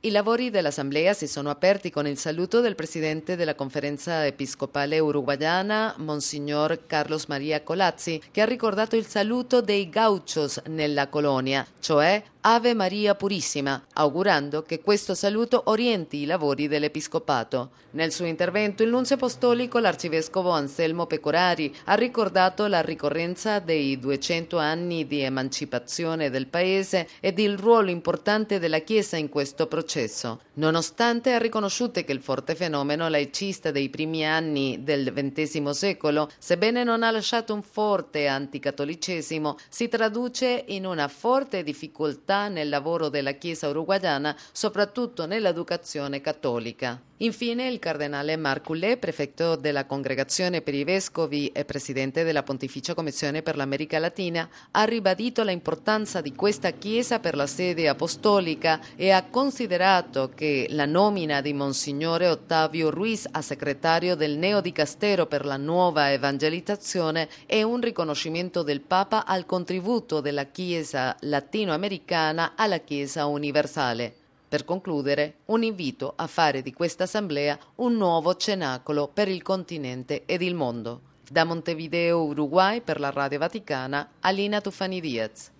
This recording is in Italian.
I lavori dell'Assemblea si sono aperti con il saluto del presidente della Conferenza Episcopale Uruguayana, Monsignor Carlos Maria Colazzi, che ha ricordato il saluto dei gauchos nella colonia, cioè Ave Maria Purissima, augurando che questo saluto orienti i lavori dell'Episcopato. Nel suo intervento il nunzio apostolico, l'arcivescovo Anselmo Pecorari, ha ricordato la ricorrenza dei 200 anni di emancipazione del paese ed il ruolo importante della Chiesa in questo processo. Nonostante ha riconosciuto che il forte fenomeno laicista dei primi anni del XX secolo, sebbene non ha lasciato un forte anticattolicesimo, si traduce in una forte difficoltà nel lavoro della Chiesa uruguayana, soprattutto nell'educazione cattolica. Infine, il cardinale Marculé, prefetto della Congregazione per i Vescovi e presidente della Pontificia Commissione per l'America Latina, ha ribadito l'importanza di questa Chiesa per la sede apostolica e ha considerato che la nomina di Monsignore Ottavio Ruiz a segretario del Neodicastero per la nuova evangelizzazione è un riconoscimento del Papa al contributo della Chiesa latinoamericana alla Chiesa universale. Per concludere, un invito a fare di questa assemblea un nuovo cenacolo per il continente ed il mondo. Da Montevideo, Uruguay, per la Radio Vaticana, Alina Tufani Diaz.